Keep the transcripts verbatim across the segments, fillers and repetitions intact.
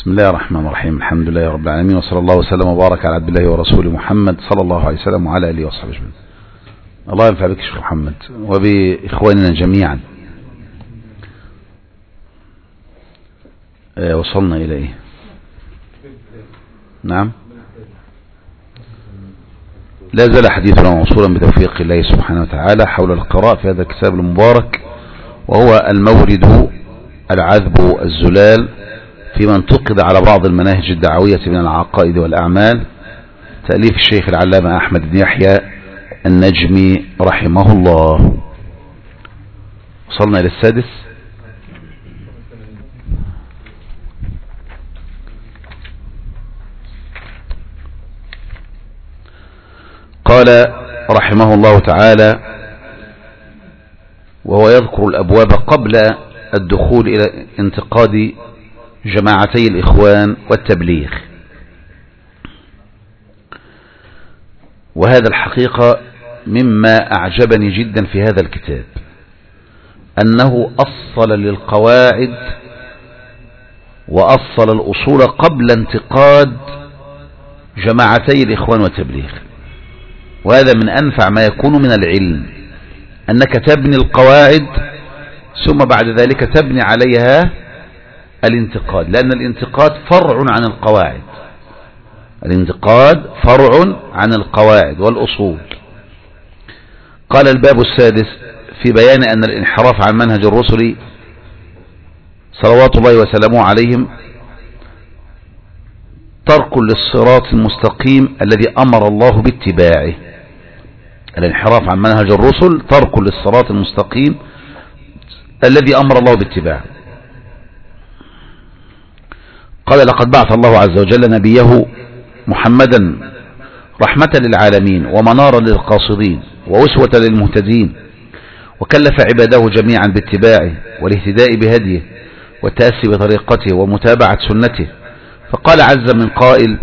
بسم الله الرحمن الرحيم. الحمد لله رب العالمين، وصلى الله وسلم وبارك على عبد الله ورسوله محمد صلى الله عليه وسلم وعلى آله وصحبه أجمعين. الله ينفع بك شيخ محمد وبإخواننا جميعا. آه وصلنا إلى إيه؟ نعم، لا زال حديثنا موصولا بتوفيق الله سبحانه وتعالى حول القراءة في هذا الكتاب المبارك، وهو المورد العذب الزلال في من انتقد على بعض المناهج الدعوية من العقائد والأعمال، تأليف الشيخ العلامة أحمد بن يحيى النجمي رحمه الله. وصلنا إلى السادس. قال رحمه الله تعالى وهو يذكر الأبواب قبل الدخول إلى انتقاد جماعتي الإخوان والتبليغ، وهذا الحقيقة مما أعجبني جدا في هذا الكتاب، أنه أصل للقواعد وأصل الأصول قبل انتقاد جماعتي الإخوان والتبليغ. وهذا من أنفع ما يكون من العلم، أنك تبني القواعد ثم بعد ذلك تبني عليها الانتقاد، لأن الانتقاد فرع عن القواعد، الانتقاد فرع عن القواعد والأصول. قال الباب السادس في بيان أن الانحراف عن منهج الرسل صلوات الله وسلامه عليهم ترك للصراط المستقيم الذي أمر الله باتباعه. الانحراف عن منهج الرسل ترك للصراط المستقيم الذي أمر الله باتباعه. قال لقد بعث الله عز وجل نبيه محمدا رحمة للعالمين ومنارا للقاصدين وأسوة للمهتدين، وكلف عباده جميعا باتباعه والاهتداء بهديه والتأسي بطريقته ومتابعة سنته. فقال عز من قائل: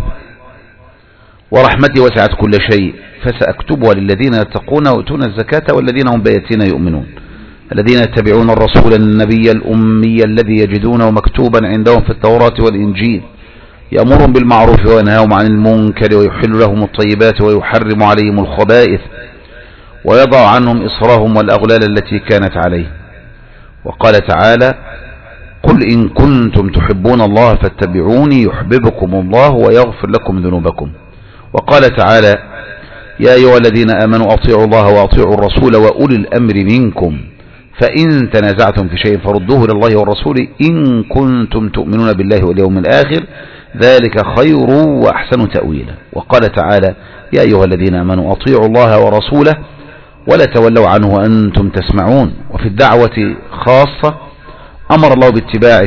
ورحمتي وسعت كل شيء فسأكتبها للذين يتقون ويؤتون الزكاة والذين هم بآياتنا يؤمنون الذين يتبعون الرسول النبي الأمي الذي يجدونه مكتوبا عندهم في التوراة والإنجيل يأمرهم بالمعروف وينهاهم عن المنكر ويحل لهم الطيبات ويحرم عليهم الخبائث ويضع عنهم إصرهم والأغلال التي كانت عليه. وقال تعالى: قل إن كنتم تحبون الله فاتبعوني يحببكم الله ويغفر لكم ذنوبكم. وقال تعالى: يا أيها الذين آمنوا أطيعوا الله وأطيعوا الرسول وأولي الأمر منكم فإن تنازعتم في شيء فردوه لله والرسول إن كنتم تؤمنون بالله واليوم الآخر ذلك خير وأحسن تأويلا. وقال تعالى: يا أيها الذين آمنوا أطيعوا الله ورسوله ولا تولوا عنه وأنتم تسمعون. وفي الدعوة خاصة أمر الله باتباعه،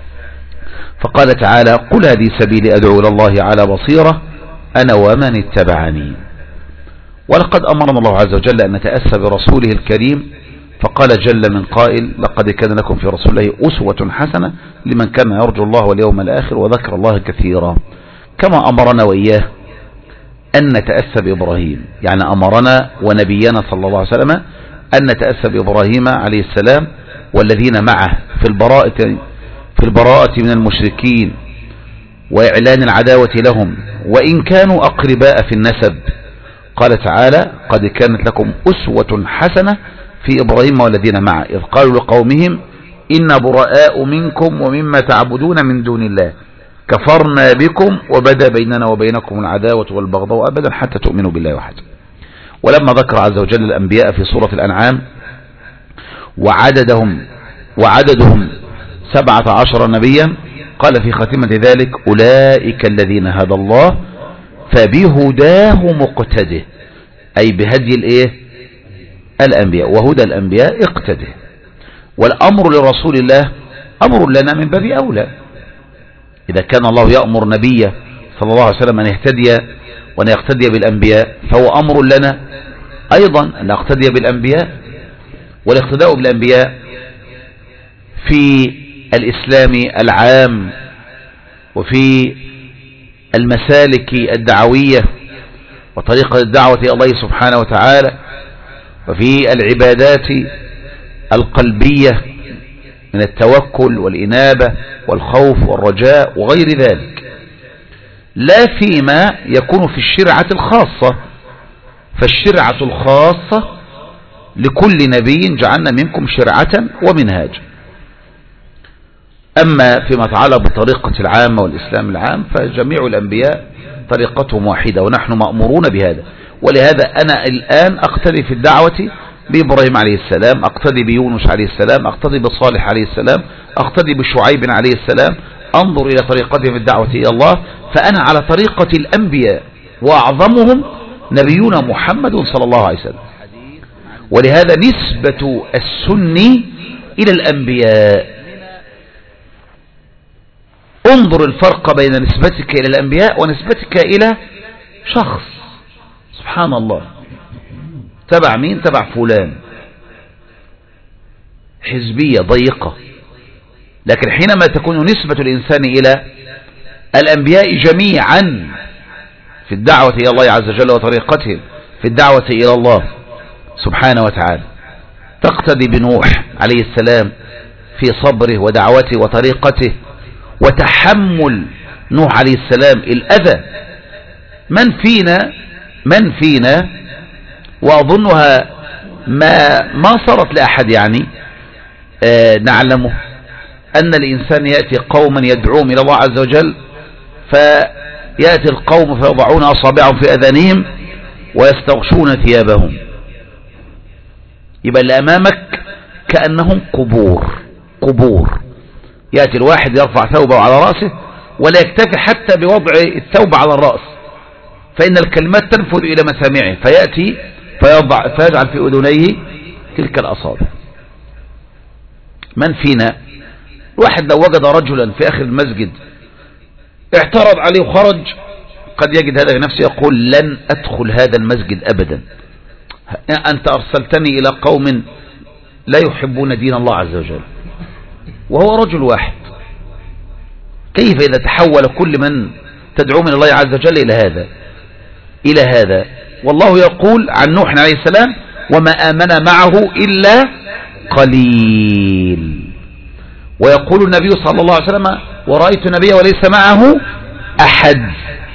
فقال تعالى: قل هذه سبيلي أدعو إلى الله على بصيرة أنا ومن اتبعني. ولقد أمرنا الله عز وجل أن نتأسى برسوله الكريم، فقال جل من قائل: لقد كان لكم في رسول الله أسوة حسنة لمن كان يرجو الله واليوم الآخر وذكر الله كثيرا. كما أمرنا وإياه أن نتأسى بإبراهيم، يعني أمرنا ونبينا صلى الله عليه وسلم أن نتأسى بإبراهيم عليه السلام والذين معه في البراءة, في البراءة من المشركين وإعلان العداوة لهم وإن كانوا أقرباء في النسب. قال تعالى: قد كانت لكم أسوة حسنة في إبراهيم والذين معه إذ قالوا لقومهم إنا براء منكم ومما تعبدون من دون الله كفرنا بكم وبدا بيننا وبينكم العداوة والبغضاء أبدا حتى تؤمنوا بالله وحده. ولما ذكر عز وجل الأنبياء في سورة الأنعام وعددهم وعددهم سبعة عشر نبيا قال في خاتمة ذلك: أولئك الذين هدى الله فبهداه مقتده، أي بهدي الإيه؟ الأنبياء، وهدى الأنبياء اقتده. والأمر لرسول الله أمر لنا من باب أولى. إذا كان الله يأمر نبيه صلى الله عليه وسلم أن يهتدي وأن يقتدي بالأنبياء فهو أمر لنا أيضا أن نقتدي بالأنبياء. والاقتداء بالأنبياء في الإسلام العام وفي المسالك الدعوية وطريقة الدعوة إلى الله سبحانه وتعالى وفي العبادات القلبية من التوكل والإنابة والخوف والرجاء وغير ذلك، لا فيما يكون في الشرعة الخاصة، فالشرعة الخاصة لكل نبي جعلنا منكم شرعة ومنهاجا. أما فيما يتعلق بالطريقة العامة والإسلام العام فجميع الأنبياء طريقتهم واحدة ونحن مأمورون بهذا. ولهذا أنا الآن أقتدي في الدعوة بإبراهيم عليه السلام، أقتدي بيونس عليه السلام، أقتدي بصالح عليه السلام، أقتدي بشعيب عليه السلام، أنظر إلى طريقتهم في الدعوة إلى الله، فأنا على طريقة الأنبياء وأعظمهم نبينا محمد صلى الله عليه وسلم. ولهذا نسبة السني إلى الأنبياء. انظر الفرق بين نسبتك إلى الأنبياء ونسبتك إلى شخص، سبحان الله، تبع مين؟ تبع فلان، حزبية ضيقة. لكن حينما تكون نسبة الإنسان إلى الأنبياء جميعا في الدعوة إلى الله عز وجل وطريقتهم في الدعوة إلى الله سبحانه وتعالى، تقتدي بنوح عليه السلام في صبره ودعوته وطريقته وتحمل نوح عليه السلام الأذى. من فينا من فينا وأظنها ما ما صارت لأحد يعني آه نعلمه أن الإنسان يأتي قوما يدعوهم إلى الله عز وجل، فيأتي القوم فيضعون أصابعهم في أذانهم ويستغشون ثيابهم، يبقى اللي أمامك كأنهم قبور قبور. يأتي الواحد يرفع ثوبه على رأسه ولا يكتفي حتى بوضع الثوب على الرأس، فإن الكلمات تنفذ إلى مسامعه، فيأتي فيضع فيجعل في أذنيه تلك الأصابع. من فينا الواحد لو وجد رجلا في آخر المسجد اعترض عليه وخرج، قد يجد هذا نفسه يقول لن أدخل هذا المسجد أبدا، أنت أرسلتني إلى قوم لا يحبون دين الله عز وجل، وهو رجل واحد. كيف إذا تحول كل من تدعو من الله عز وجل إلى هذا إلى هذا؟ والله يقول عن نوح عليه السلام وما آمن معه إلا قليل، ويقول النبي صلى الله عليه وسلم ورأيت النبي وليس معه أحد،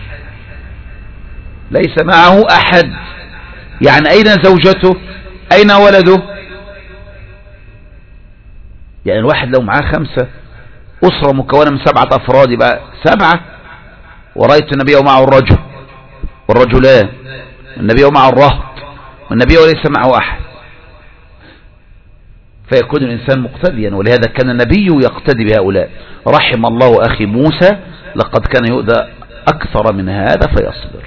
ليس معه أحد، يعني أين زوجته؟ أين ولده؟ يعني الواحد لو معاه خمسة، أسرة مكونة من سبعة أفراد، يبقى سبعة. ورأيت النبي ومعه الرجل والرجلان، النبي ومعه الرهط، والنبي وليس معه أحد، فيكون الإنسان مقتديا. ولهذا كان النبي يقتدي بهؤلاء. رحم الله أخي موسى لقد كان يؤذى أكثر من هذا فيصبر.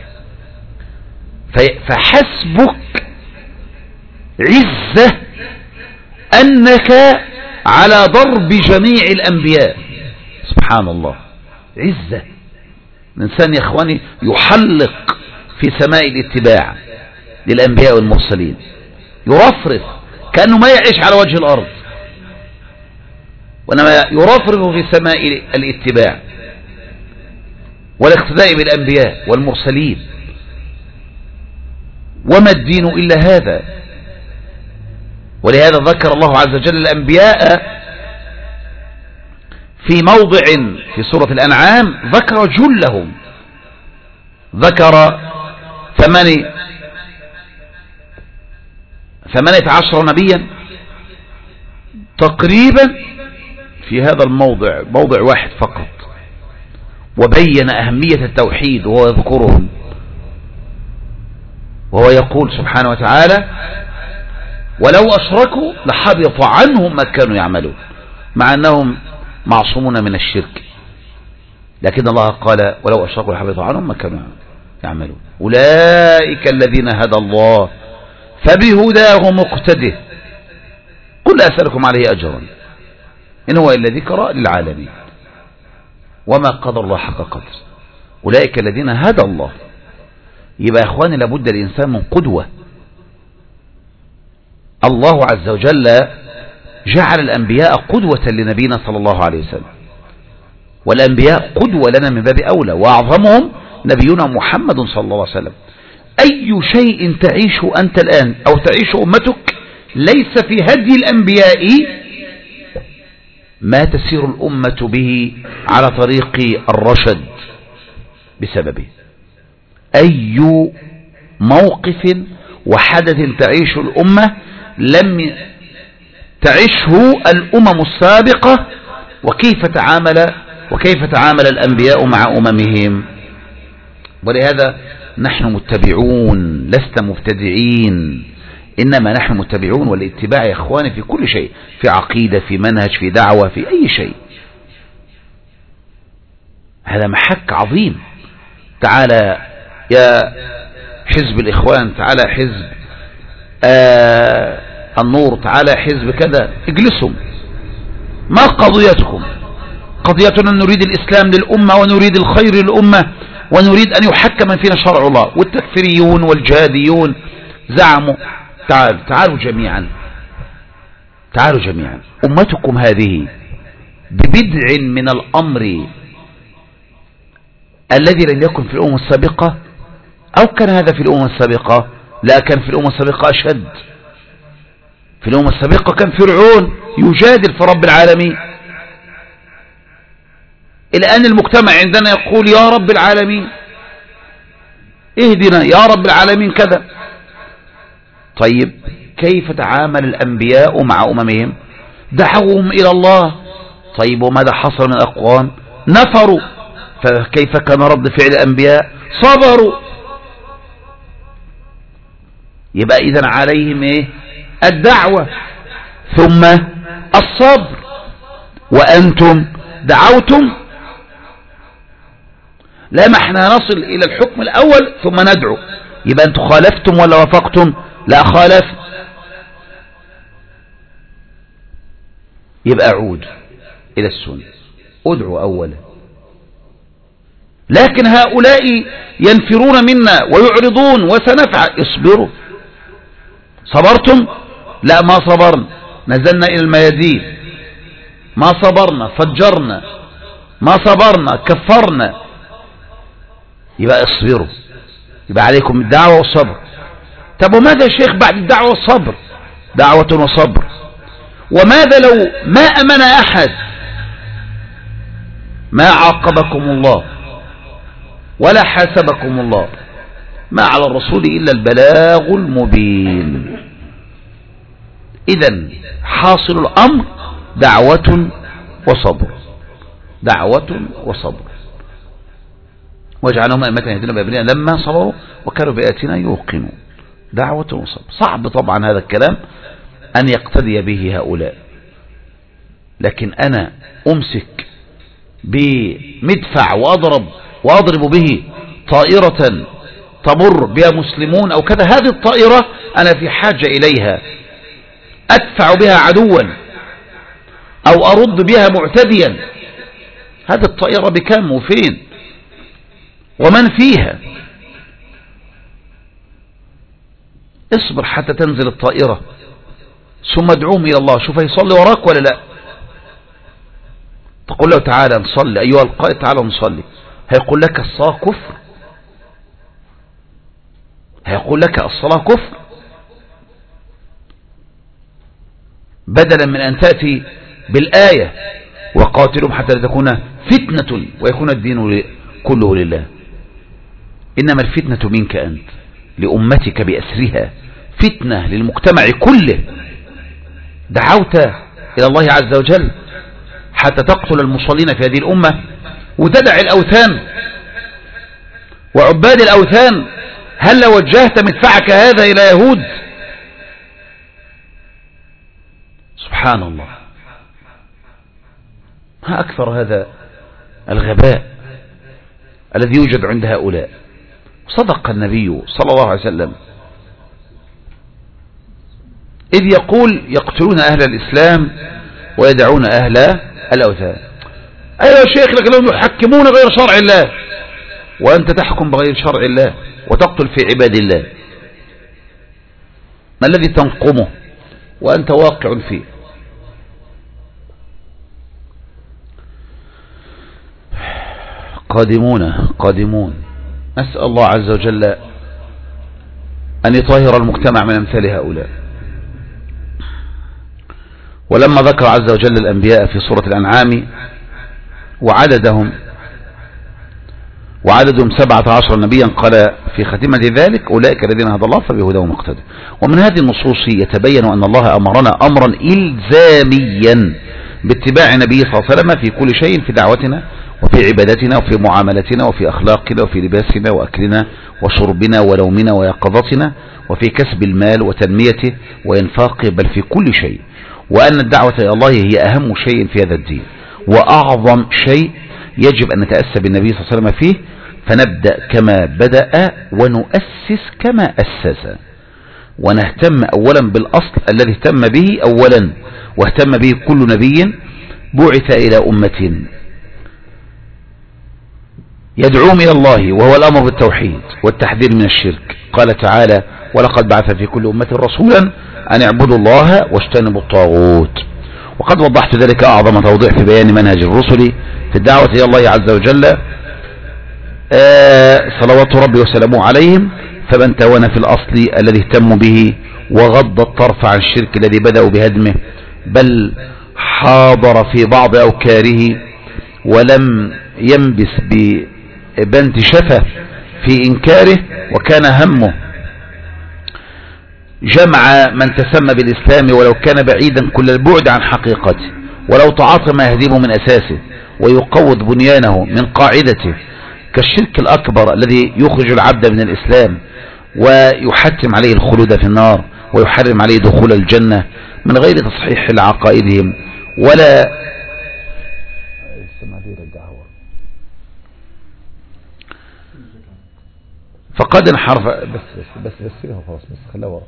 فحسبك عزة أنك على ضرب جميع الأنبياء، سبحان الله، عزة. الإنسان يا إخواني يحلق في سماء الاتباع للأنبياء والمرسلين، يرفرف كأنه ما يعيش على وجه الأرض، وإنما يرفرف في سماء الاتباع والاقتداء بالأنبياء والمرسلين. وما الدين إلا هذا. ولهذا ذكر الله عز وجل الأنبياء في موضع في سورة الأنعام، ذكر جلهم، ذكر ثمانية ثمانية عشر نبيا تقريبا في هذا الموضع، موضع واحد فقط، وبين أهمية التوحيد وهو يذكرهم، وهو يقول سبحانه وتعالى ولو أشركوا لحبط عنهم ما كانوا يعملون، مع أنهم معصومون من الشرك، لكن الله قال ولو أشركوا لحبط عنهم ما كانوا يعملون. أولئك الذين هدى الله فبهداه مقتده قل لا أسألكم عليه أجرا إن هو إلا ذكرى للعالمين وما قدر الله حق قدر. أولئك الذين هدى الله. يبقى يا إخواني لابد الإنسان من قدوة. الله عز وجل جعل الأنبياء قدوة لنبينا صلى الله عليه وسلم، والأنبياء قدوة لنا من باب أولى، وأعظمهم نبينا محمد صلى الله عليه وسلم. أي شيء تعيشه أنت الآن أو تعيش أمتك ليس في هدي الأنبياء ما تسير الأمة به على طريق الرشد بسببه. أي موقف وحدث تعيش الأمة لم تعيشه الأمم السابقة، وكيف تعامل وكيف تعامل الأنبياء مع أممهم. ولهذا نحن متبعون لست مبتدعين، إنما نحن متبعون، والاتباع يا إخواني في كل شيء، في عقيدة، في منهج، في دعوة، في أي شيء. هذا محك عظيم. تعالى يا حزب الإخوان، تعالى حزب آه النور، تعالى حزب كذا، اجلسوا. ما قضيتكم؟ قضيتنا نريد الإسلام للأمة، ونريد الخير للأمة، ونريد أن يحكم فينا شرع الله. والتكفيريون والجهاديون زعموا. تعالوا تعالوا جميعا، تعالوا جميعا. أمتكم هذه ببدع من الأمر الذي لم يكن في الأمم السابقة، أو كان هذا في الأمم السابقة؟ لا، كان في الأمم السابقة أشد. في الأمم السابقة كان فرعون يجادل في رب العالمين، إلى أن المجتمع عندنا يقول يا رب العالمين اهدنا، يا رب العالمين كذا. طيب كيف تعامل الأنبياء مع أممهم؟ دعوهم إلى الله. طيب وماذا حصل من الأقوام؟ نفروا. فكيف كان رد فعل الأنبياء؟ صبروا. يبقى إذن عليهم إيه؟ الدعوة ثم الصبر. وأنتم دعوتم، لا ما احنا نصل إلى الحكم الأول ثم ندعو. يبقى أنتم خالفتم ولا وافقتم؟ لا، خالف. يبقى عود إلى السنة، ادعوا أولا. لكن هؤلاء ينفرون منا ويعرضون وسنفعل. اصبروا. صبرتم؟ لا، ما صبرنا، نزلنا إلى الميادين. ما صبرنا، فجرنا. ما صبرنا، كفرنا. يبقى اصبروا. يبقى عليكم الدعوة والصبر. طب وماذا يا شيخ بعد الدعوة والصبر؟ دعوة وصبر. وماذا لو ما أمن أحد؟ ما عاقبكم الله ولا حاسبكم الله، ما على الرسول إلا البلاغ المبين. إذن حاصل الأمر دعوة وصبر، دعوة وصبر. واجعلهم أئمة يهدون بأمرنا لما صبروا وكانوا بآياتنا يوقنون. دعوة وصبر. صعب طبعا هذا الكلام أن يقتدي به هؤلاء، لكن أنا أمسك بمدفع وأضرب وأضرب به طائرة تمر بها مسلمون أو كذا، هذه الطائرة أنا في حاجة إليها، أدفع بها عدوا أو أرد بها معتديا. هذه الطائرة بكم وفين ومن فيها؟ اصبر حتى تنزل الطائرة، ثم ادعوهم إلى الله. شوف هيصلي وراك ولا لا؟ تقول له تعالى نصلي أيها القائد، تعالى نصلي، هيقول لك الصلاة كفر؟ هيقول لك الصلاة كفر؟ بدلا من أن تأتي بالآية وقاتلهم حتى لا تكون فتنة ويكون الدين كله لله. إنما الفتنة منك أنت لأمتك بأسرها، فتنة للمجتمع كله. دعوت إلى الله عز وجل حتى تقتل المصلين في هذه الأمة وتدع الأوثان وعباد الأوثان. هل وجهت مدفعك هذا إلى يهود؟ سبحان الله، ما أكثر هذا الغباء الذي يوجد عند هؤلاء. صدق النبي صلى الله عليه وسلم إذ يقول يقتلون أهل الإسلام ويدعون أهل الأوثان. أيها الشيخ لكنهم يحكمون غير شرع الله، وأنت تحكم بغير شرع الله وتقتل في عباد الله. ما الذي تنقمه وأنت واقع فيه؟ قادمون قادمون. أسأل الله عز وجل أن يطهر المجتمع من أمثال هؤلاء. ولما ذكر عز وجل الأنبياء في سورة الأنعام وعددهم وعددهم سبعة عشر نبيا قال في خاتمة ذلك أولئك الذين هدى الله فبهداهم اقتدوا. ومن هذه النصوص يتبين أن الله أمرنا أمرا إلزاميا باتباع النبي صلى الله عليه وسلم في كل شيء، في دعوتنا وفي عبادتنا وفي معاملتنا وفي أخلاقنا وفي لباسنا وأكلنا وشربنا ونومنا ويقظتنا وفي كسب المال وتنميته وإنفاقه، بل في كل شيء. وأن الدعوة إلى الله هي أهم شيء في هذا الدين وأعظم شيء يجب أن نتأسى بالنبي صلى الله عليه وسلم فيه، فنبدأ كما بدأ ونؤسس كما أسس، ونهتم أولا بالأصل الذي اهتم به أولا واهتم به كل نبي بعث إلى أمة يدعوهم إلى الله، وهو الأمر بالتوحيد والتحذير من الشرك. قال تعالى ولقد بعث في كل أمة رسولا أن اعبدوا الله واجتنبوا الطاغوت. وقد وضحت ذلك أعظم توضيح في بيان منهج الرسل في الدعوة إلى الله عز وجل آه صلوات ربي وسلامه عليهم. فمن تاون في الأصل الذي اهتموا به وغض الطرف عن الشرك الذي بدأوا بهدمه، بل حاضر في بعض أوكاره ولم ينبس ببنت شفة في إنكاره، وكان همه جمع من تسمى بالإسلام ولو كان بعيدا كل البعد عن حقيقته، ولو تعاطى ما يهدمه من أساسه ويقوض بنيانه من قاعدته، كالشرك الأكبر الذي يخرج العبد من الإسلام ويحتم عليه الخلود في النار ويحرم عليه دخول الجنة من غير تصحيح لعقائدهم ولا فقد انحرف. بس بس بس بس خلاص بس خليها ورا.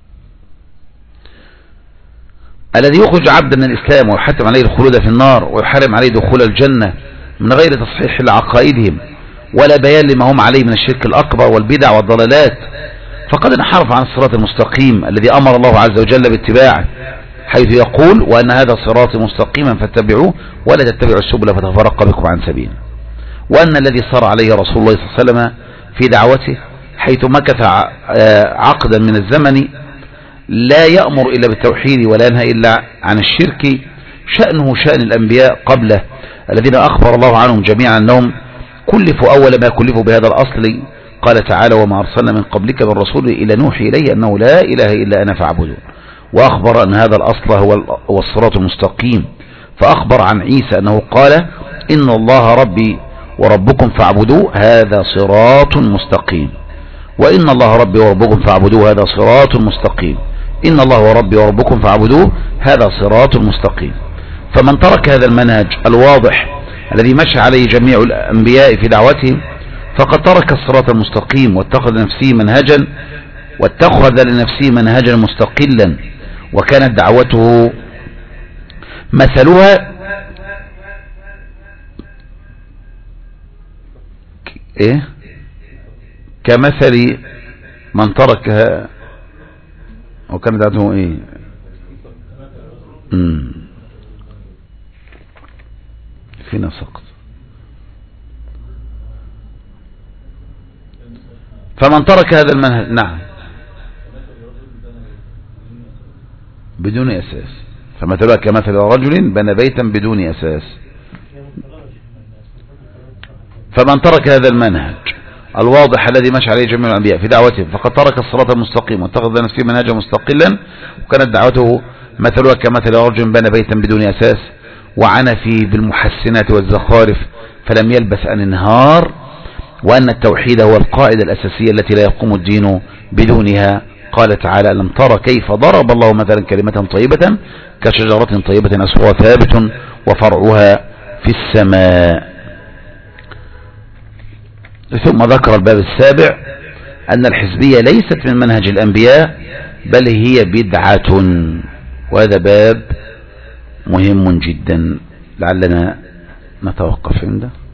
الذي يخرج عبدا من الإسلام ويحتم عليه الخلود في النار ويحرم عليه دخول الجنة من غير تصحيح لعقائدهم ولا بيان لما هم عليه من الشرك الأكبر والبدع والضلالات، فقد انحرف عن الصراط المستقيم الذي أمر الله عز وجل باتباعه، حيث يقول وأن هذا صراط مستقيما فاتبعوه ولا تتبعوا السبل فتفرق بكم عن سبيله. وأن الذي صار عليه رسول الله صلى الله عليه وسلم في دعوته حيث مكث عقدا من الزمن لا يأمر إلا بالتوحيد ولا ينهى إلا عن الشرك، شأنه شأن الأنبياء قبله الذين أخبر الله عنهم جميعا أنهم كلفوا أول ما كلفوا بهذا الأصل. قال تعالى وما أرسلنا من قبلك من رسول إلا نوحي إليه أنه لا إله إلا أنا فاعبدون. وأخبر أن هذا الأصل هو الصراط المستقيم، فأخبر عن عيسى أنه قال إن الله ربي وربكم فاعبدوه هذا صراط مستقيم، وإن الله ربي وربكم فاعبدوه هذا صراط مستقيم، إن الله ربي وربكم فاعبدوه هذا صراط مستقيم. فمن ترك هذا المنهج الواضح الذي مشى عليه جميع الأنبياء في دعوتهم فقد ترك الصراط المستقيم واتخذ لنفسه منهجا واتخذ لنفسه منهجا مستقلا، وكانت دعوته مثلها ايه كمثل من تركها، وكانت دعوته ايه امم فينا سقط. فمن ترك هذا المنهج نعم بدون أساس، فمثلها كمثل رجل بنى بيتا بدون أساس. فمن ترك هذا المنهج الواضح الذي مشى عليه جميع الأنبياء في دعوتهم فقد ترك الصراط المستقيم واتخذ لنفسه منهجا مستقلا، وكانت دعوته مثلها كمثل رجل بنى بيتا بدون أساس وعنى فيه بالمحسنات والزخارف فلم يلبس أن انهار، وأن التوحيد هو القاعدة الأساسية التي لا يقوم الدين بدونها. قال تعالى ألم تر كيف ضرب الله مثلا كلمة طيبة كشجرة طيبة أصلها ثابت وفرعها في السماء. ثم ذكر الباب السابع أن الحزبية ليست من منهج الأنبياء بل هي بدعة، وهذا باب مهم جدا لعلنا نتوقف عنده.